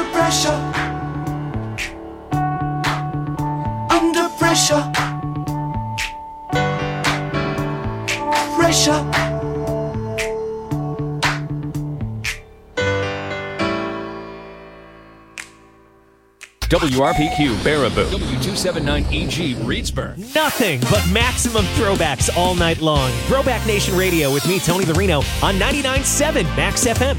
Under pressure. Under pressure. Pressure. WRPQ Baraboo, W279EG Reedsburg. Nothing but maximum throwbacks all night long. Throwback Nation Radio with me, Tony the Reno, on 99.7 Max FM.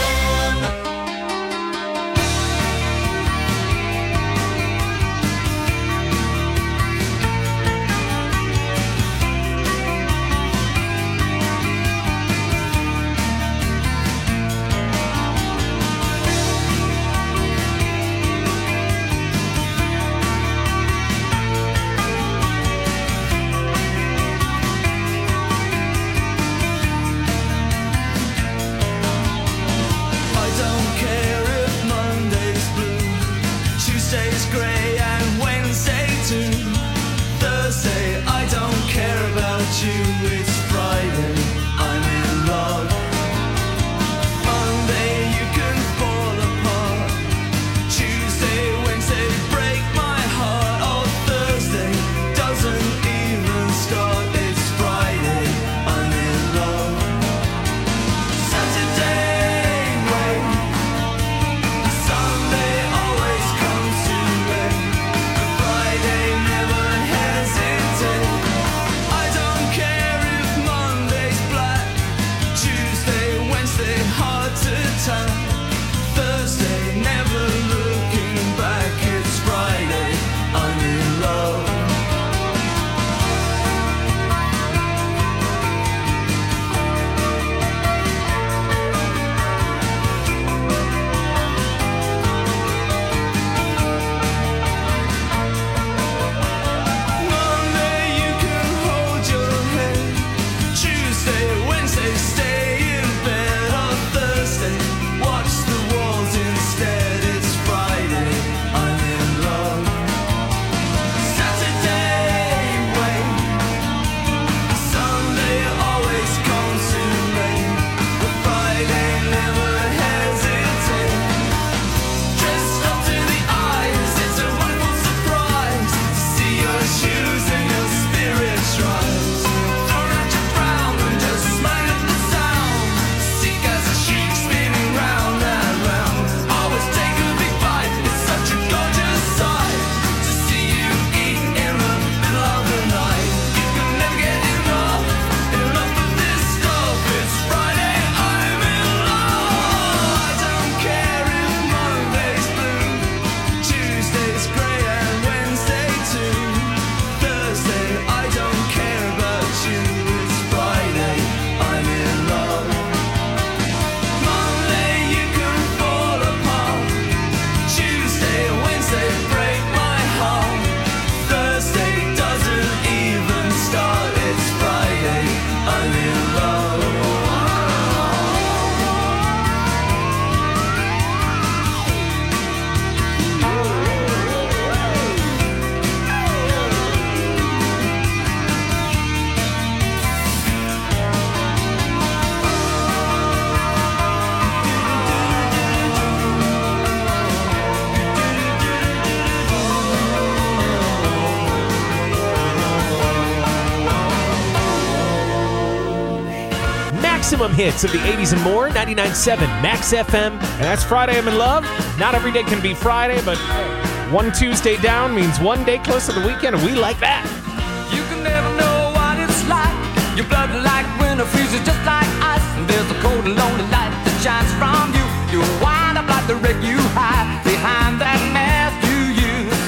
Maximum hits of the 80s and more, 99.7 Max FM. And that's Friday I'm in Love. Not every day can be Friday, but one Tuesday down means one day closer to the weekend, and we like that. You can never know what it's like. Your blood like winter freezes just like ice. And there's a cold and lonely light that shines from you. You wind up like the wreck you hide behind that mask you use.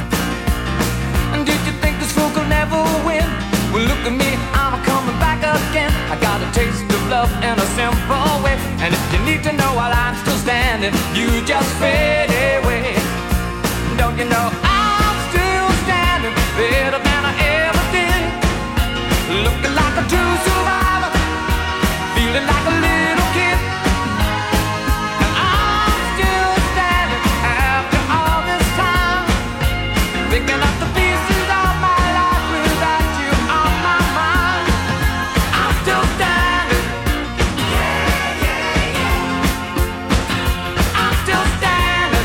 And did you think this fool could never win? Well, look at me, I'm coming back again. I got a taste of love in a simple way. And if you need to know while I'm still standing, you just fade away. Don't you know I'm still standing better than I ever did? Looking like a true survivor, feeling like a little kid. And I'm still standing after all this time, picking up the pieces of my life without you on my mind. I'm still standing. Yeah, yeah, yeah. I'm still standing.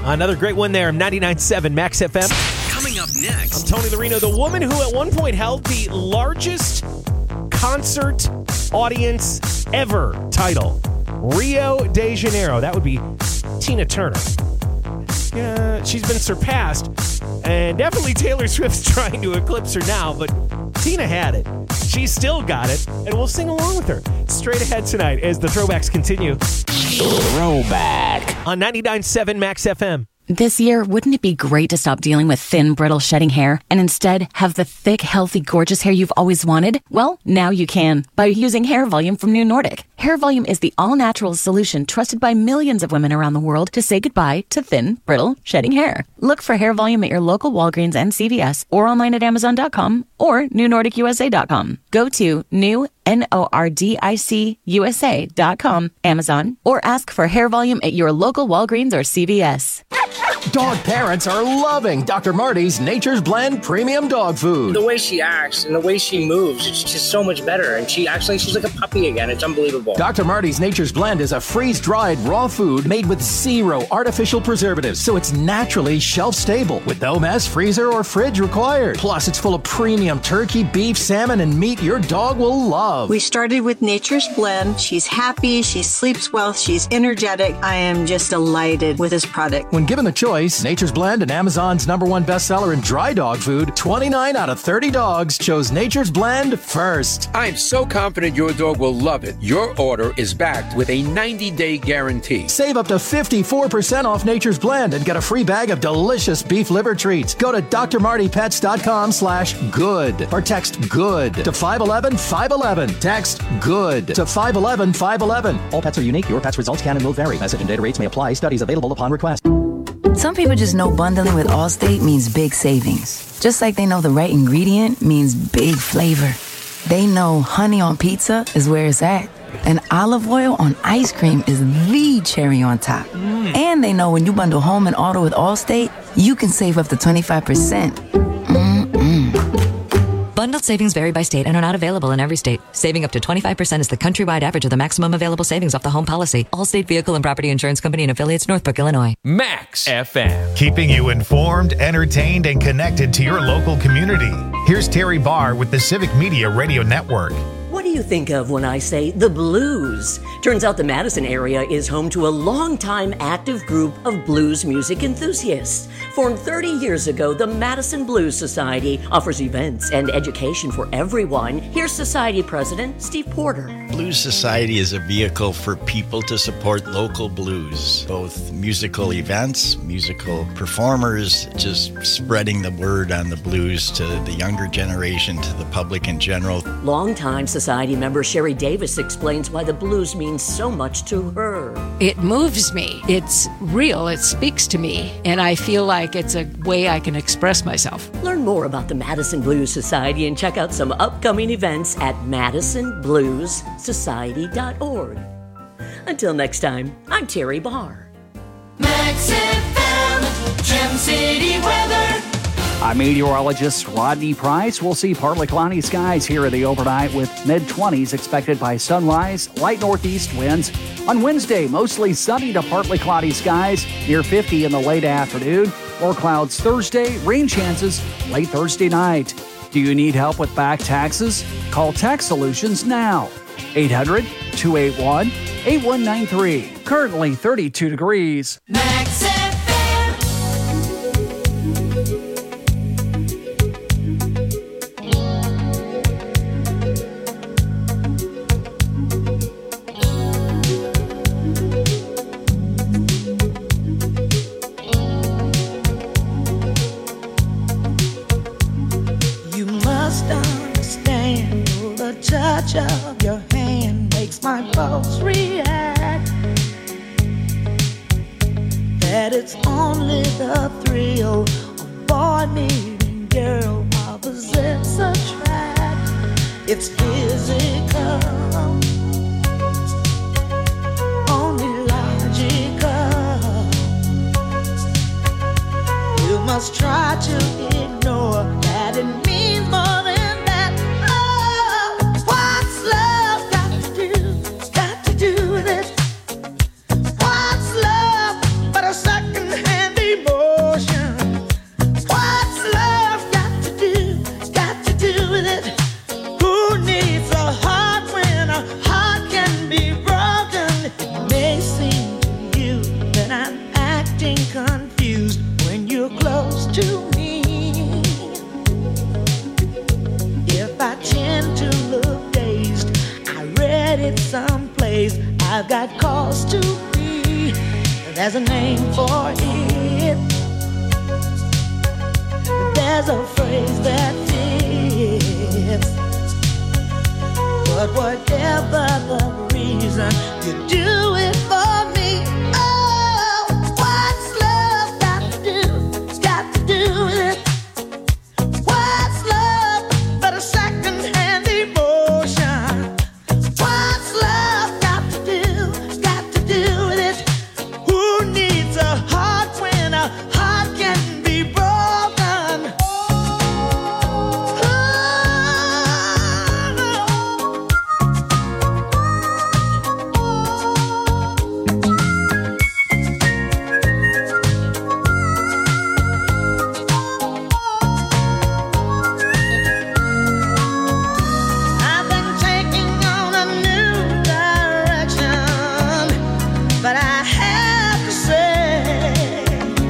Another great one there, 99.7 Max FM. Coming up next. I'm Tony Lorino, the woman who at one point held the largest concert audience ever title. Rio de Janeiro. That would be Tina Turner. Yeah, she's been surpassed, and definitely Taylor Swift's trying to eclipse her now, but Tina had it. She's still got it, and we'll sing along with her. Straight ahead tonight as the throwbacks continue. Throwback. On 99.7 Max FM. This year, wouldn't it be great to stop dealing with thin, brittle, shedding hair and instead have the thick, healthy, gorgeous hair you've always wanted? Well, now you can by using Hair Volume from New Nordic. Hair Volume is the all-natural solution trusted by millions of women around the world to say goodbye to thin, brittle, shedding hair. Look for Hair Volume at your local Walgreens and CVS or online at Amazon.com or NewNordicUSA.com. Go to NordicUSA.com, Amazon, or ask for Hair Volume at your local Walgreens or CVS. Dog parents are loving Dr. Marty's Nature's Blend Premium Dog Food. The way she acts and the way she moves, it's just so much better. And she's like a puppy again. It's unbelievable. Dr. Marty's Nature's Blend is a freeze-dried raw food made with 0 artificial preservatives, so it's naturally shelf-stable with no mess, freezer, or fridge required. Plus, it's full of premium turkey, beef, salmon, and meat your dog will love. We started with Nature's Blend. She's happy, she sleeps well, she's energetic. I am just delighted with this product. When given the choice, Nature's Blend and Amazon's #1 bestseller in dry dog food, 29 out of 30 dogs chose Nature's Blend first. I'm so confident your dog will love it. Your order is backed with a 90-day guarantee. Save up to 54% off Nature's Blend and get a free bag of delicious beef liver treats. Go to drmartypets.com/good or text GOOD to 511-511. Text GOOD to 511-511. All pets are unique. Your pet's results can and will vary. Message and data rates may apply. Studies available upon request. Some people just know bundling with Allstate means big savings. Just like they know the right ingredient means big flavor. They know honey on pizza is where it's at. And olive oil on ice cream is the cherry on top. And they know when you bundle home and auto with Allstate, you can save up to 25%. Bundled savings vary by state and are not available in every state. Saving up to 25% is the countrywide average of the maximum available savings off the home policy. Allstate Vehicle and Property Insurance Company and affiliates, Northbrook, Illinois. Max FM. Keeping you informed, entertained, and connected to your local community. Here's Terry Barr with the Civic Media Radio Network. What do you think of when I say the blues? Turns out the Madison area is home to a long-time active group of blues music enthusiasts. Formed 30 years ago, the Madison Blues Society offers events and education for everyone. Here's Society President Steve Porter. Blues Society is a vehicle for people to support local blues, both musical events, musical performers, just spreading the word on the blues to the younger generation, to the public in general. Longtime Society member Sherry Davis explains why the blues means so much to her. It moves me. It's real. It speaks to me. And I feel like it's a way I can express myself. Learn more about the Madison Blues Society and check out some upcoming events at MadisonBluesSociety.org. Until next time, I'm Terry Barr. Max FM, Gem City weather. I'm meteorologist Rodney Price. We'll see partly cloudy skies here in the overnight with mid-20s expected by sunrise, light northeast winds. On Wednesday, mostly sunny to partly cloudy skies, near 50 in the late afternoon. More clouds Thursday, rain chances late Thursday night. Do you need help with back taxes? Call Tax Solutions now. 800-281-8193. Currently 32 degrees. Max FM. Touch of your hand makes my pulse react. That it's only the thrill of boy meeting girl opposites attract. It's physical, only logical. You must try to ignore that it means more than second-hand I've got cause to be. There's a name for it. There's a phrase that fits. But whatever the reason, you do it for me. Oh, what's love got to do? Got to do with it. What's love but a second-hand emotion? What's love got to do with it? Who needs a heart when a heart can be broken? I've been taking on a new direction, but I have to say,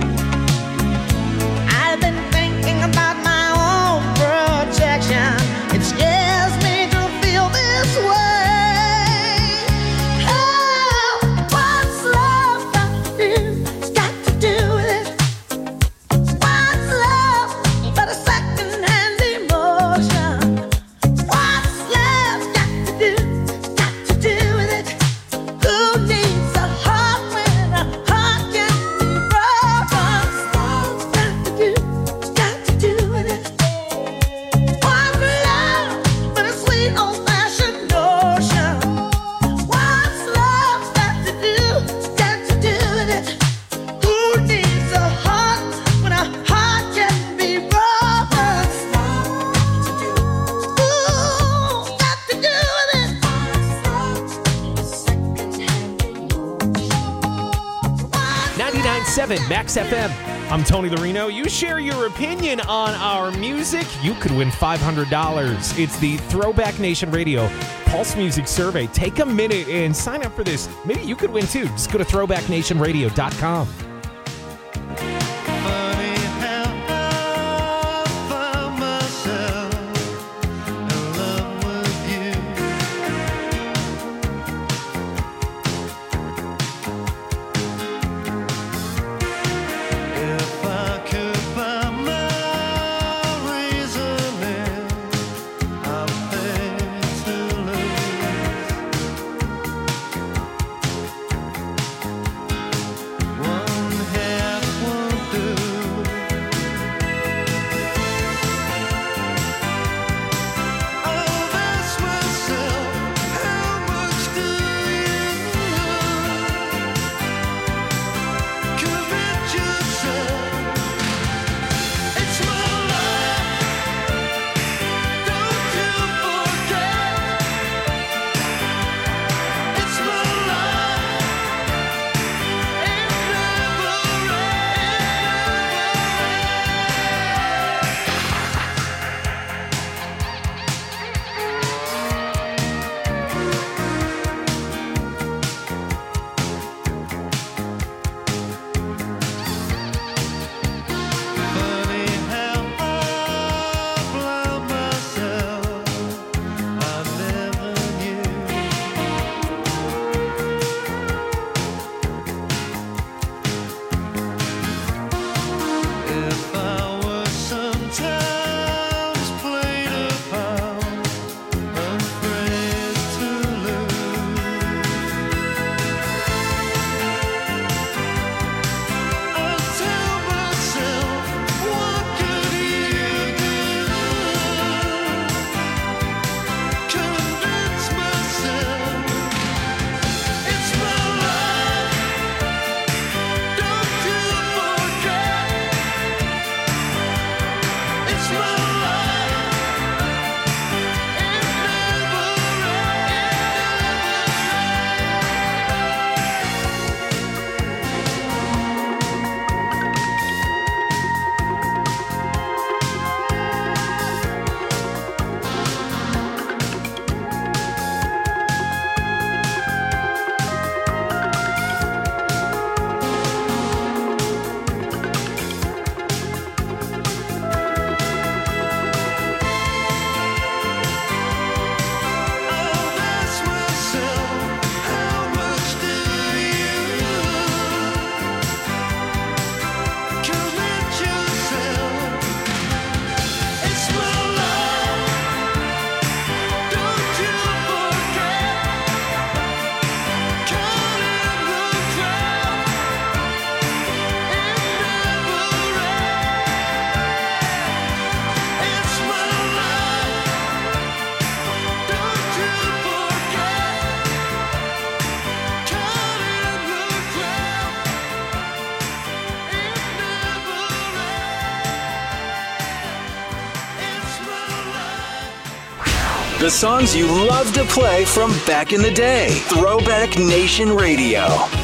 I've been thinking about my own protection. It scares me to feel this way. Oh, what's love got to do with it? What's love but a second-hand emotion? What's love got to do with it? Who needs a heart when a heart can be broken? Got to do with it. What's love but a sweet old-fashioned notion? What's love got to do with it? Who needs a heart when a heart can be broken? Ooh, got to do with it. 99.7 Max FM. I'm Tony Larino. You share your opinion on our music, you could win $500. It's the Throwback Nation Radio Pulse Music Survey. Take a minute and sign up for this. Maybe you could win too. Just go to throwbacknationradio.com. One The songs you love to play from back in the day. Throwback Nation Radio.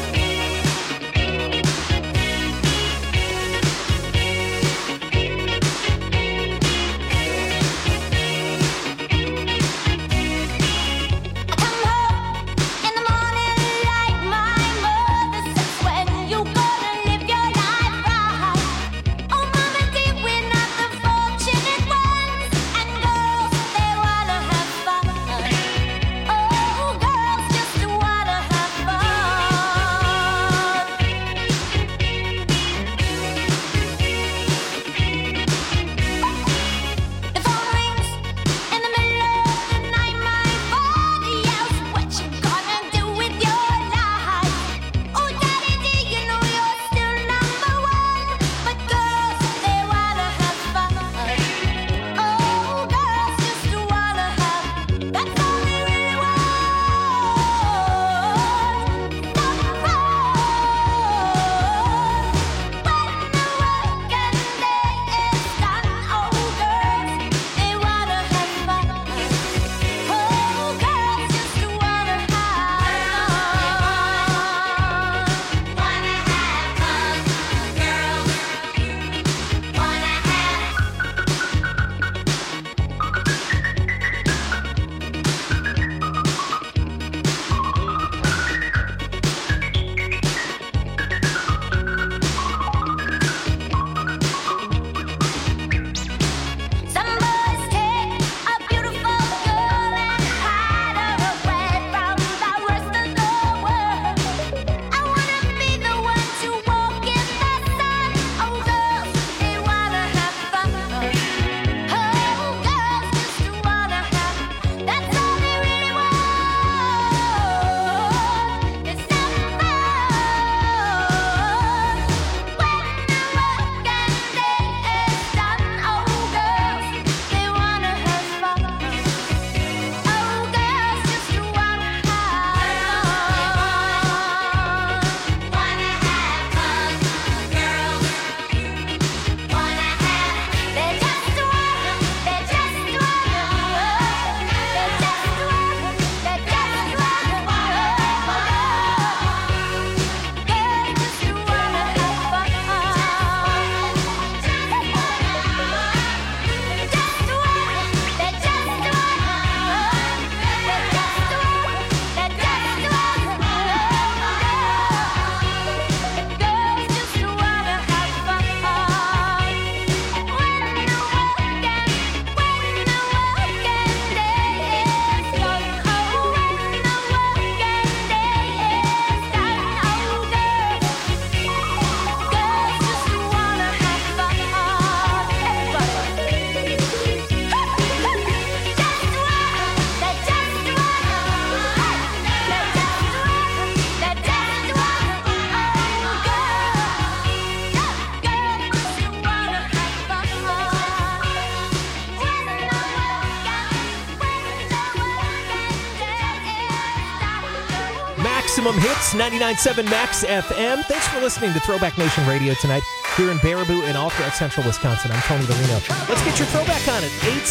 Maximum Hits, 99.7 Max FM. Thanks for listening to Throwback Nation Radio tonight here in Baraboo and all throughout central Wisconsin. I'm Tony Lorino. Let's get your throwback on at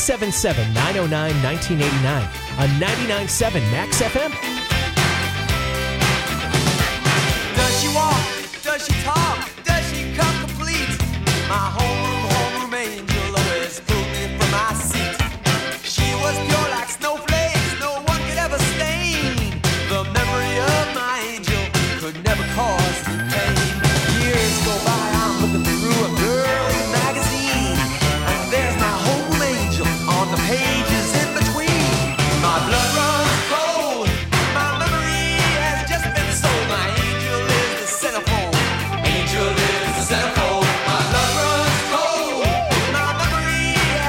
877-909-1989 on 99.7 Max FM. Does she walk? Does she talk? Does she come complete? My homeroom angel always pulled me from my seat. She was pure like snowflakes, no one could ever stain. The memory of my angel could never cause me pain. Years go by, I'm looking through a girl's magazine, and there's my home angel on the pages in between. My blood runs cold, my memory has just been sold. My angel is the centerfold, angel is the centerfold. My blood runs cold, my memory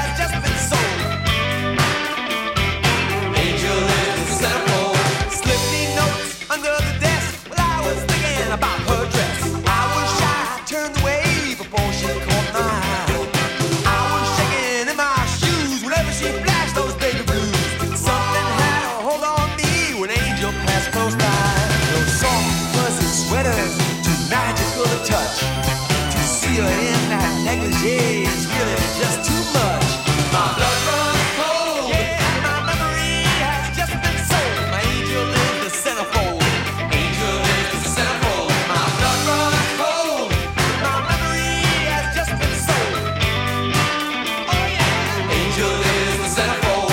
centerfold.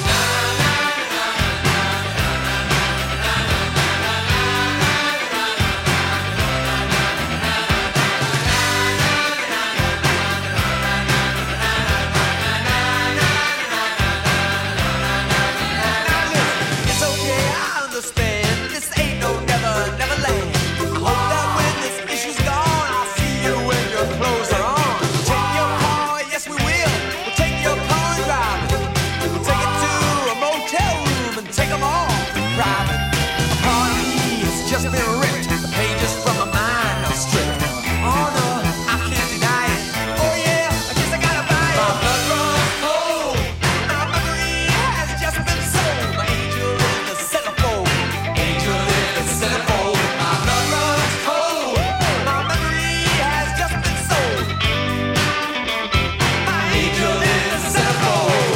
It's okay, I understand. This ain't no never, never land. I hope that when this issue's gone, I'll see you when your clothes are on. Take your car, yes we will. We'll take your car and drive it. We'll take it to a motel room and take them all private. A part of me has just been ripped. The pages from my mind are stripped. Oh no, I can't deny it. Oh yeah, I guess I gotta buy it. My blood runs cold. My memory has just been sold. My angel in the centerfold. Angel in the centerfold. My blood runs cold. My memory has just been sold. My angel in the centerfold.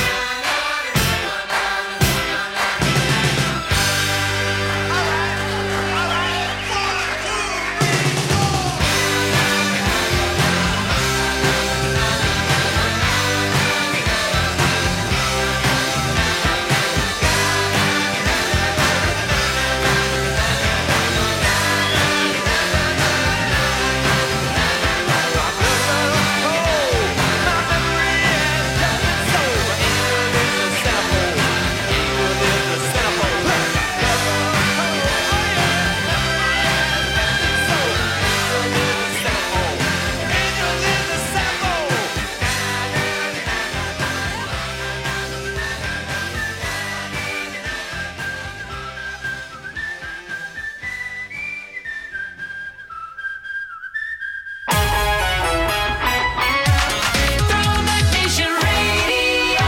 Throwback Nation Radio.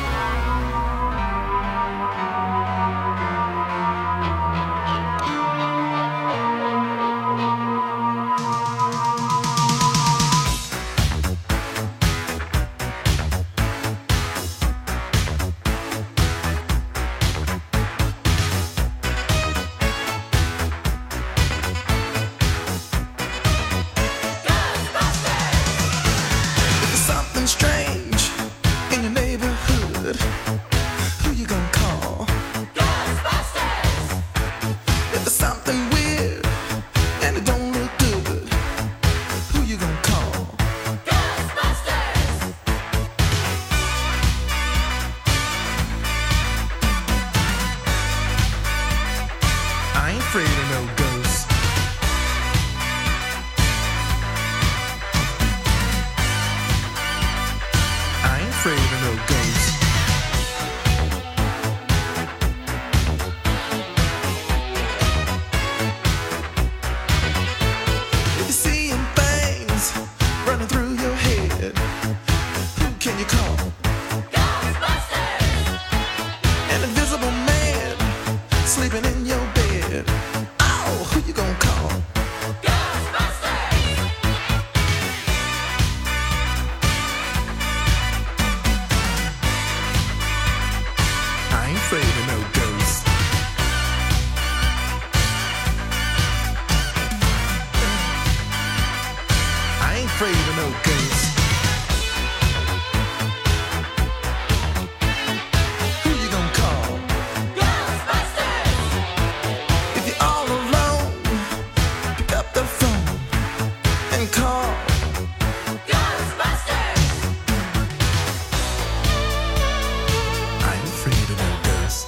Something strange in your neighborhood. Who you gonna call? Ghostbusters! If there's something weird and it don't look good, who you gonna call? Ghostbusters! I ain't afraid of no ghosts. I ain't afraid of no ghosts. If you're seeing things running through your head, who can you call? Ghostbusters! An invisible man sleeping in your bed. Oh, who you gonna call? I ain't afraid of no ghosts. I ain't afraid of no ghosts. Who you gonna call? Ghostbusters! If you're all alone, pick up the phone and call. Ghostbusters! I ain't afraid of no ghosts.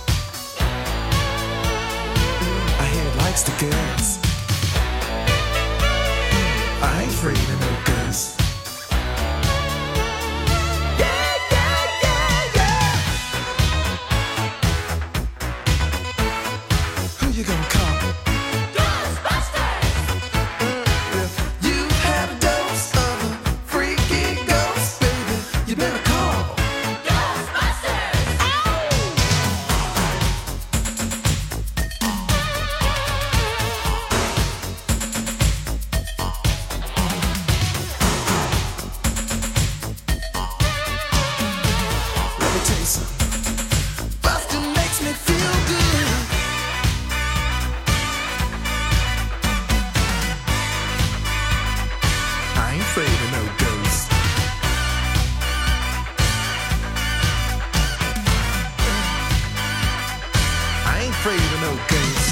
I hear it likes the girls. I ain't afraid of no ghosts. Yeah, yeah, yeah, yeah. Who you gonna call? Ghostbusters! If you had a dose of a freaky ghost, baby, you better call. Ghostbusters! afraid of no ghosts. case.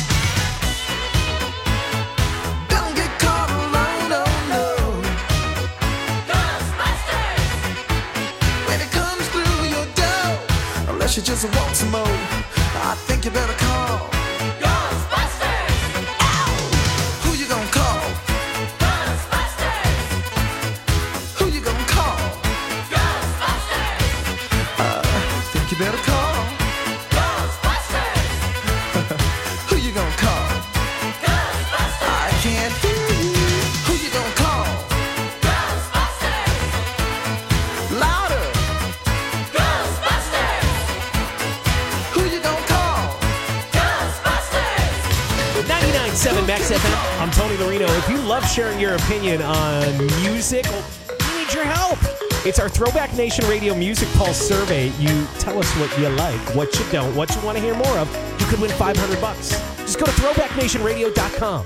Don't get caught alone, oh no. Ghostbusters! When it comes through your door, unless you just want some more, I think you better call Ghostbusters! Ow! Who you gonna call? Ghostbusters! Who you gonna call? Ghostbusters! Think you better call Ghostbusters! Who you gonna call? Ghostbusters! I can't hear you. Who you gonna call? Ghostbusters! Louder! Ghostbusters! Who you gonna call? Ghostbusters! 99.7 Max FM. I'm Tony Marino. If you love sharing your opinion on music, well, we need your help. It's our Throwback Nation Radio Music Pulse survey. You tell us what you like, what you don't, what you want to hear more of. You could win $500. Just go to throwbacknationradio.com.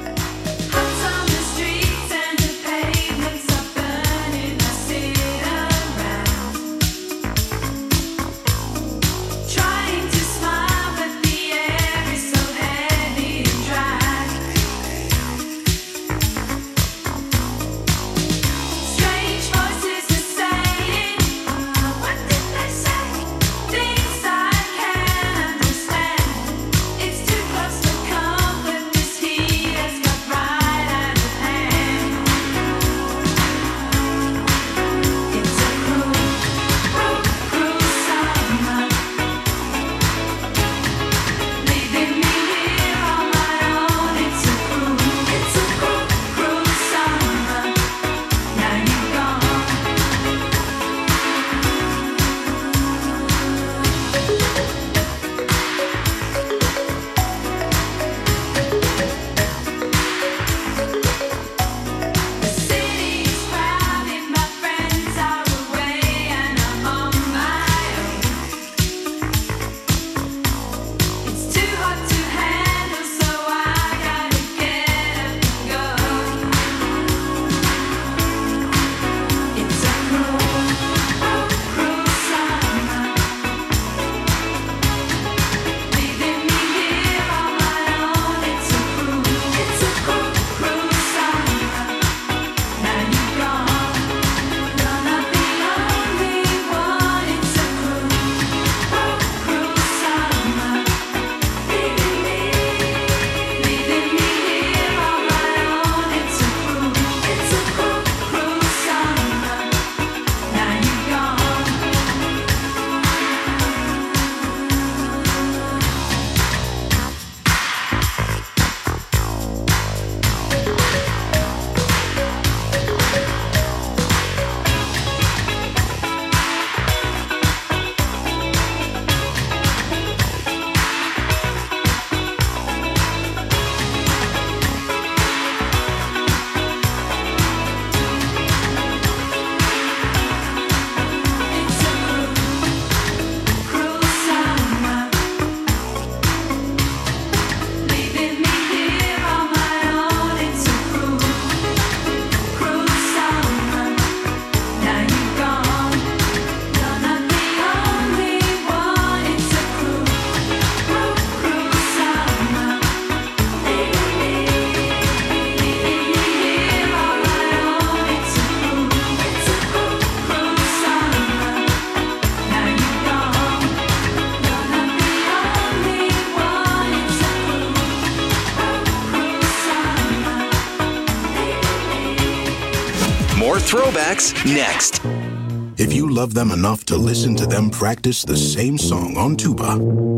More throwbacks next. If you love them enough to listen to them practice the same song on tuba,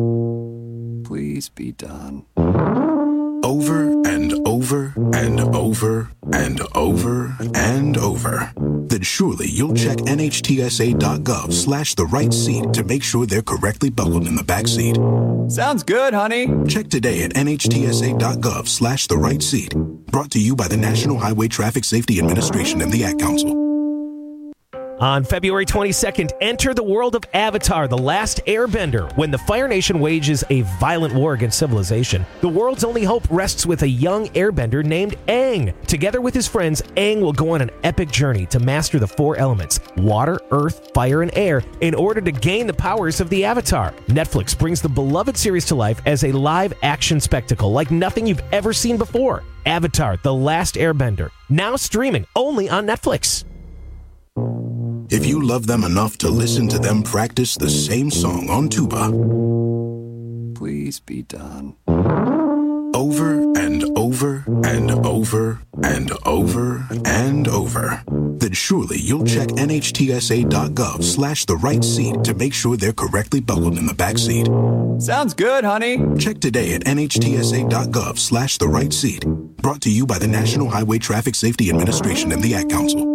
please be done. Over and over and over and over and over, then surely you'll check NHTSA.gov/the right seat to make sure they're correctly buckled in the back seat. Sounds good, honey. Check today at NHTSA.gov/the right seat. Brought to you by the National Highway Traffic Safety Administration and the Ad Council. On February 22nd, enter the world of Avatar, The Last Airbender. When the Fire Nation wages a violent war against civilization, the world's only hope rests with a young airbender named Aang. Together with his friends, Aang will go on an epic journey to master the four elements, water, earth, fire, and air, in order to gain the powers of the Avatar. Netflix brings the beloved series to life as a live-action spectacle like nothing you've ever seen before. Avatar, The Last Airbender, now streaming only on Netflix. If you love them enough to listen to them practice the same song on tuba, Please be done. over and over and over and over and over, then surely you'll check NHTSA.gov/the right seat to make sure they're correctly buckled in the back seat. Sounds good, honey. Check today at NHTSA.gov/the right seat. Brought to you by the National Highway Traffic Safety Administration and the Ad Council.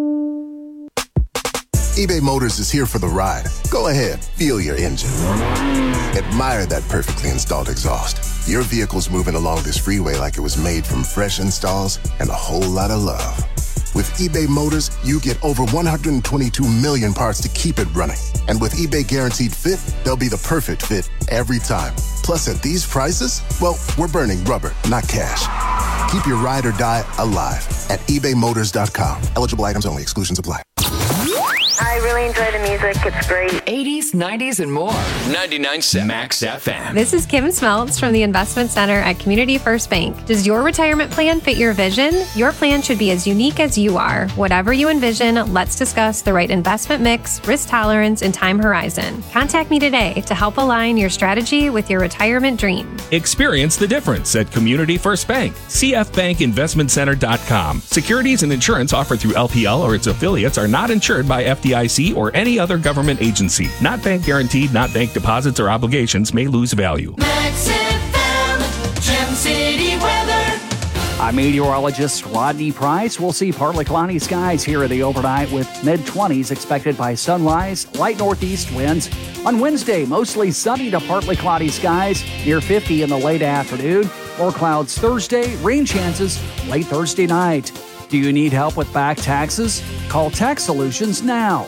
eBay Motors is here for the ride. Go ahead, feel your engine. Admire that perfectly installed exhaust. Your vehicle's moving along this freeway like it was made from fresh installs and a whole lot of love. With eBay Motors, you get over 122 million parts to keep it running. And with eBay Guaranteed Fit, they'll be the perfect fit every time. Plus, at these prices, well, we're burning rubber, not cash. Keep your ride or die alive at ebaymotors.com. Eligible items only. Exclusions apply. I really enjoy the music. It's great. 80s, 90s, and more. 99.7 Max FM. This is Kim Smeltz from the Investment Center at Community First Bank. Does your retirement plan fit your vision? Your plan should be as unique as you are. Whatever you envision, let's discuss the right investment mix, risk tolerance, and time horizon. Contact me today to help align your strategy with your retirement dream. Experience the difference at Community First Bank. CFBankInvestmentCenter.com. Securities and insurance offered through LPL or its affiliates are not insured by FDIC or any other government agency. Not bank guaranteed, not bank deposits or obligations may lose value. Max FM, Gem City weather. I'm meteorologist Rodney Price. We'll see partly cloudy skies here in the overnight with mid-20s expected by sunrise, light northeast winds. On Wednesday, mostly sunny to partly cloudy skies, near 50 in the late afternoon. More clouds Thursday, rain chances late Thursday night. Do you need help with back taxes? Call Tax Solutions now.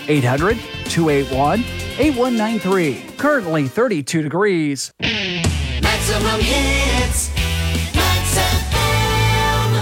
800-281-8193. Currently 32 degrees. Maximum hits. Max FM.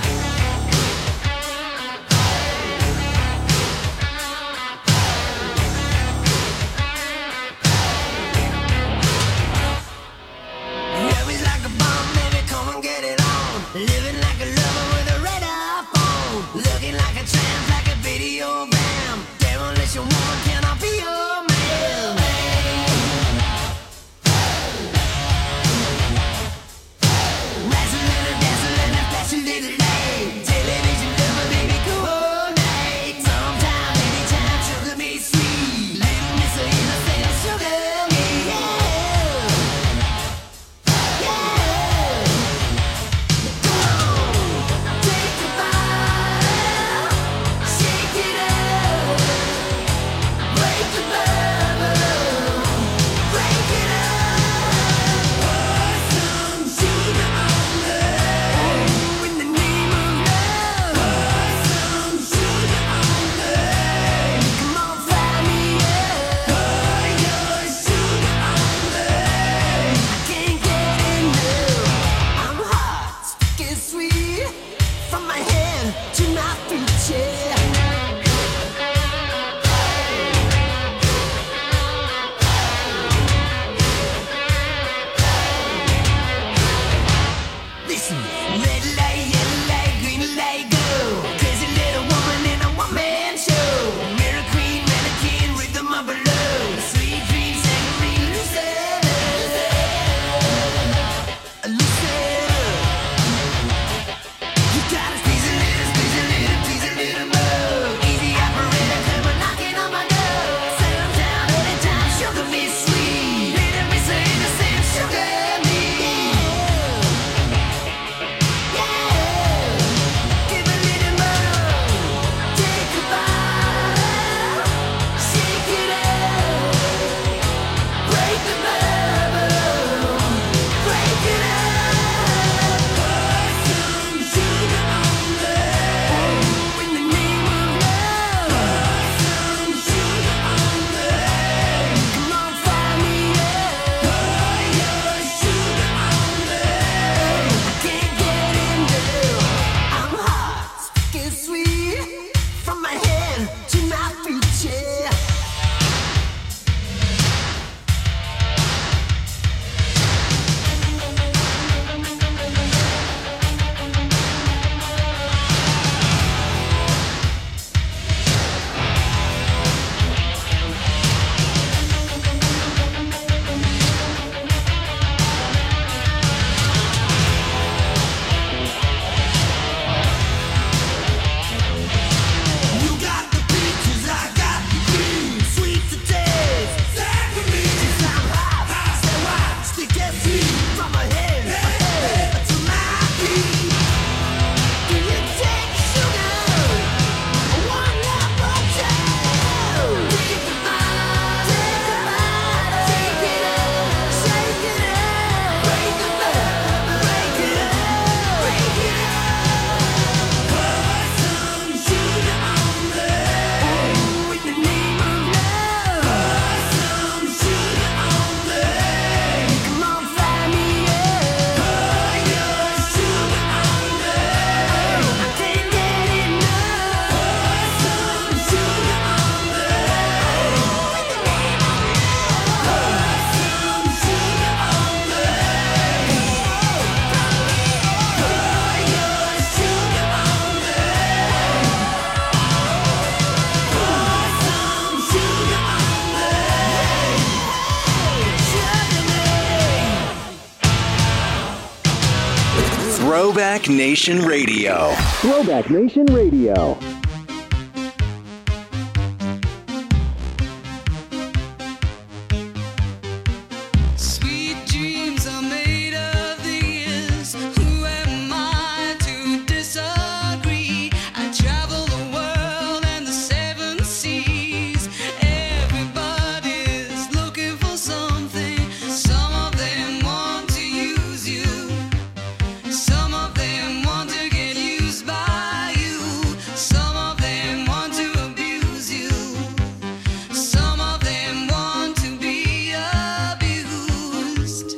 Love is like a bomb, baby, come and get it on. Living like a lover with a red iPhone. Looking like a tramp, like a video bam. Demolition woman, can I be your man? Throwback Nation Radio. Throwback Nation Radio. Sweet dreams are made of these. Who am I to disagree? I travel the world and the seven seas. Everybody's looking for something. Some of them want to use you. Some of them want to get used by you. Some of them want to abuse you. Some of them want to be abused.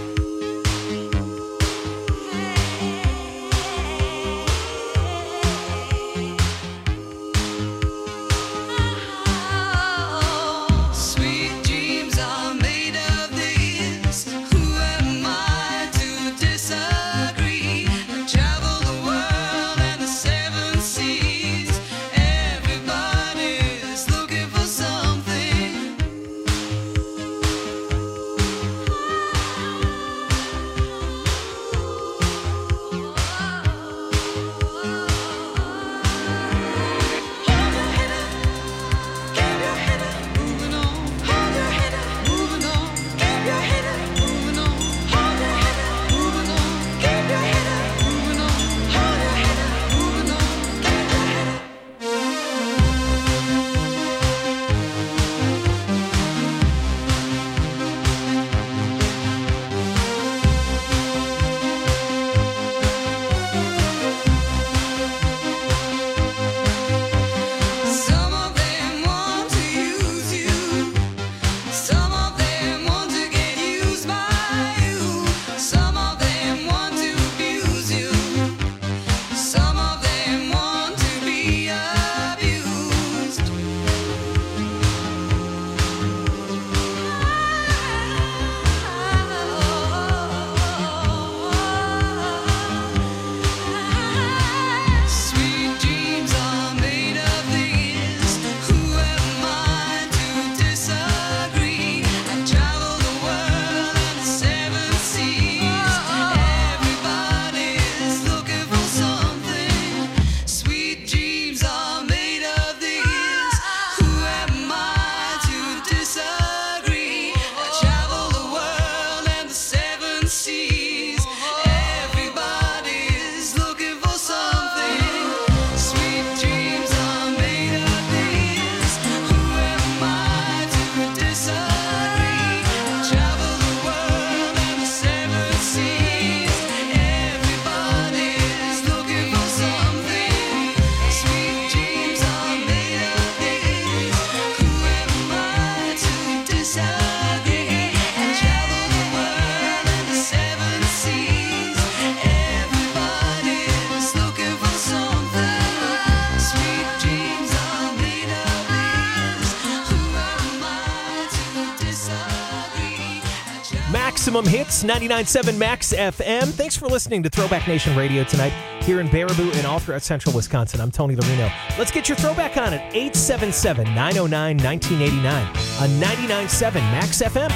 Sweet dreams are made of this. Who am I to disagree? I travel the world and the seven seas. Everybody's looking for something. Some of them want to use you. Some of them want to get used by you. Some of them want to abuse you. Some of them want to be abused. Sweet dreams are made of these. Who am I to disagree? I travel the world and the seven seas. Everybody's looking for something. Sweet dreams are made of these. Who am I to disagree? I travel the world and the seven seas. Everybody's looking for something. Sweet dreams are made of these. Who am I to disagree? I travel the world and the seven seas. Everybody's looking for something. Sweet dreams are made of these. Who am I to disagree? I travel the world and the seven seas. Everybody's looking for something. Sweet dreams are made of these. Who am I to disagree? Maximum Hits, 99.7 Max FM. Thanks for listening to Throwback Nation Radio tonight here in Baraboo and all throughout central Wisconsin. I'm Tony Larino. Let's get your throwback on at 877-909-1989 on 99.7 Max FM.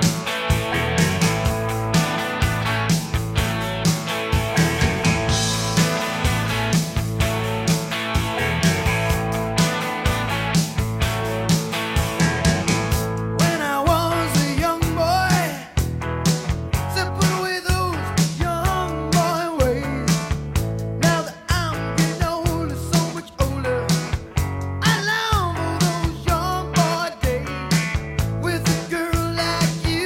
When I was a young boy, simple away those young boy ways. Now that I'm getting older, so much older, I long for those young boy days with a girl like you.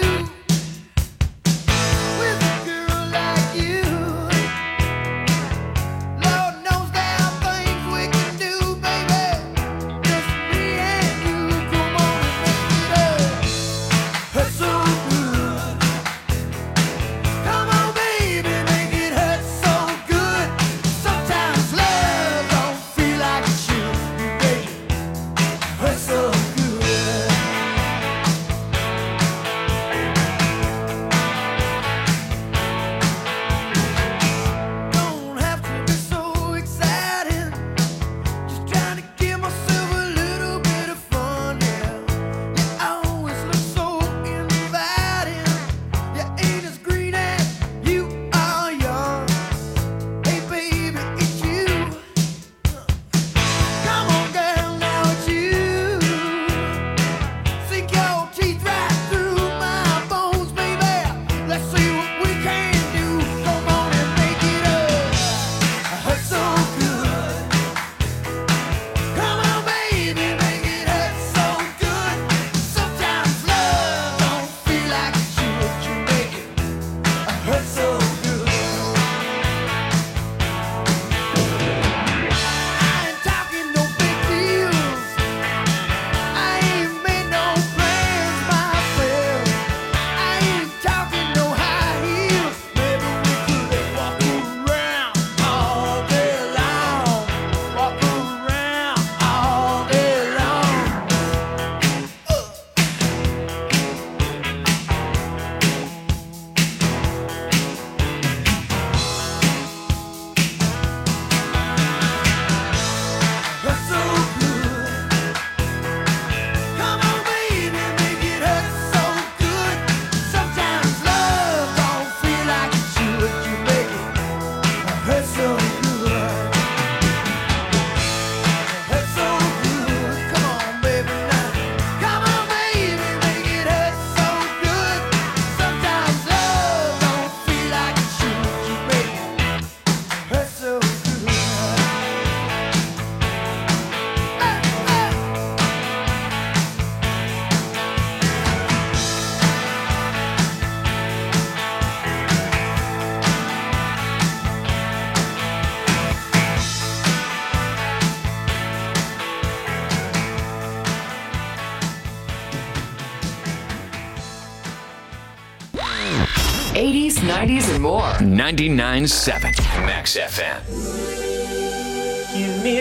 80s, 90s, and more. 99.7 Max FM. Give me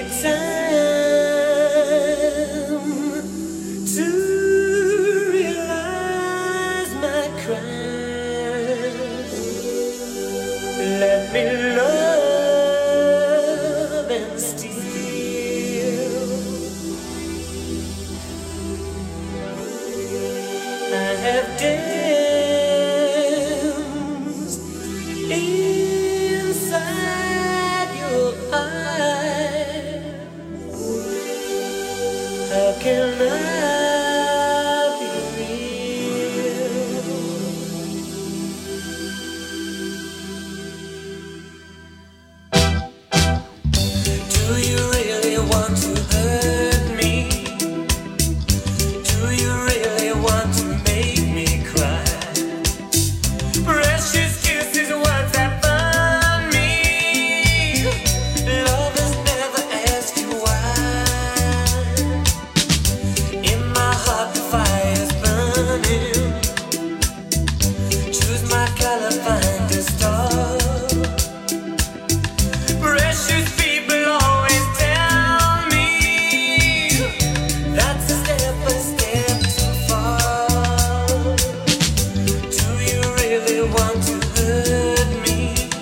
time to realize my crime. Let me love and steal. I have danced inside your eyes. How can I be real? Do you really want to hurt me? Do you really want to make me cry? Precious kisses, words that burn me. Lovers never ask you why. In my heart the fire's burning. Choose my color, find a star. Precious people always tell me that's a step too far. Do you really want to hurt me?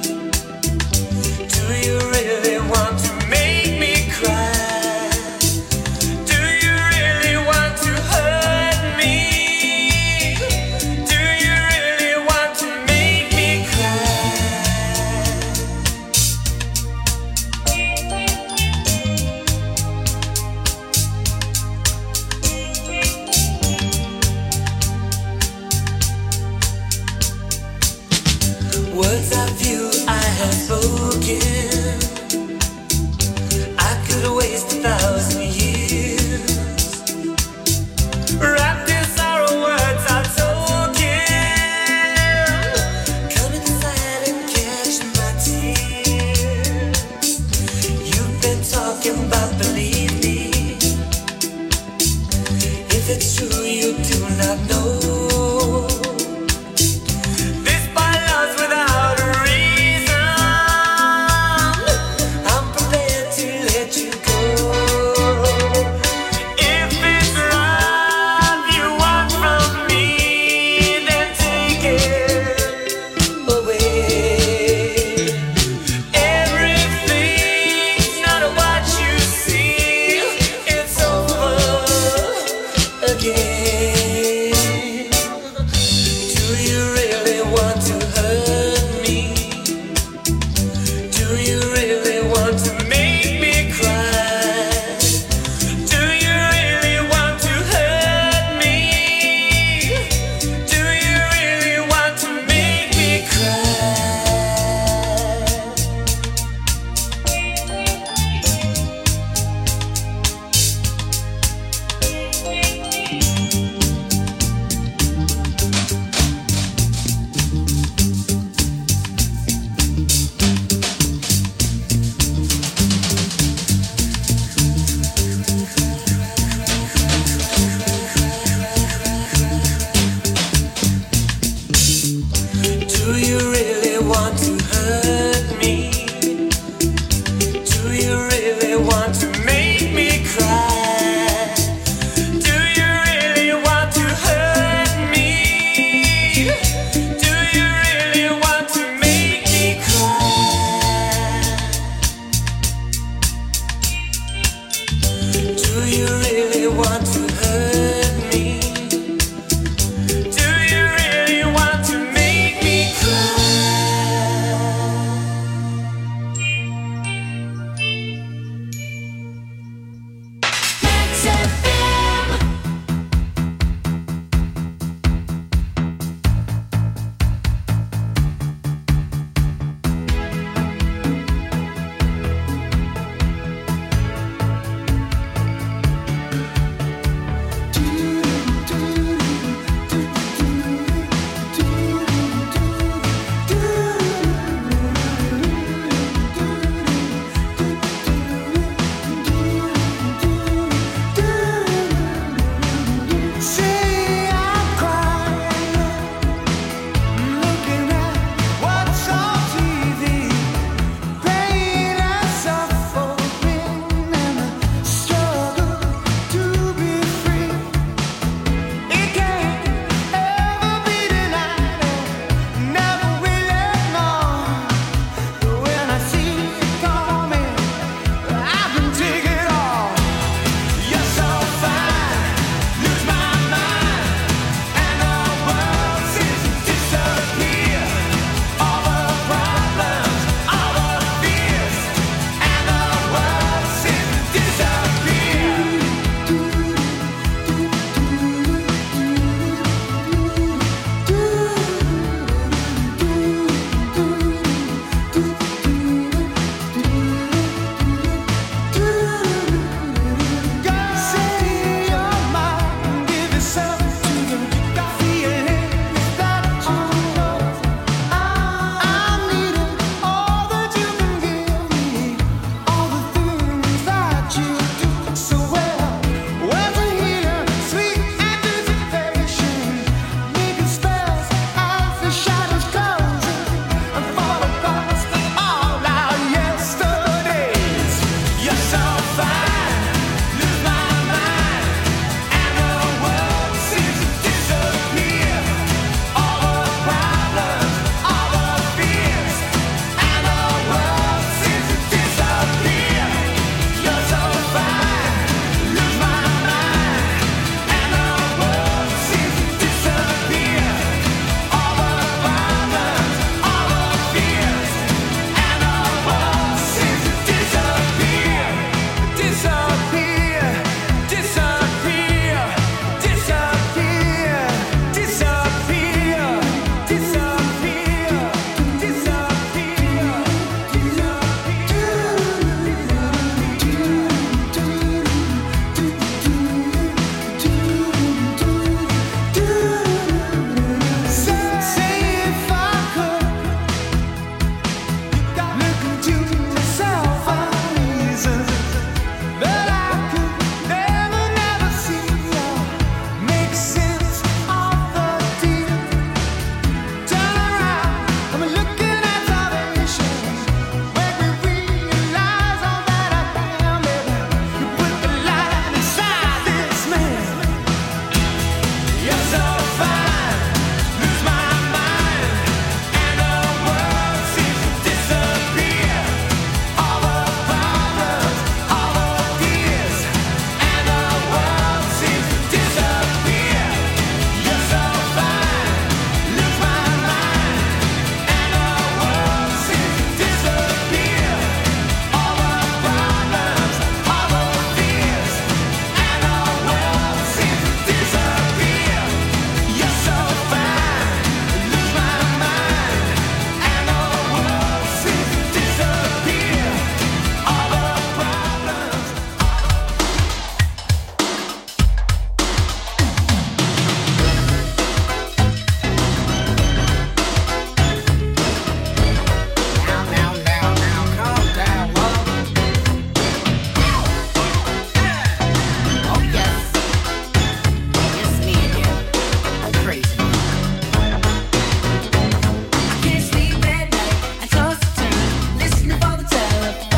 Do you really want to make me cry? Do you really want to hurt me? Do you really want to make me cry? Words of you I have spoken.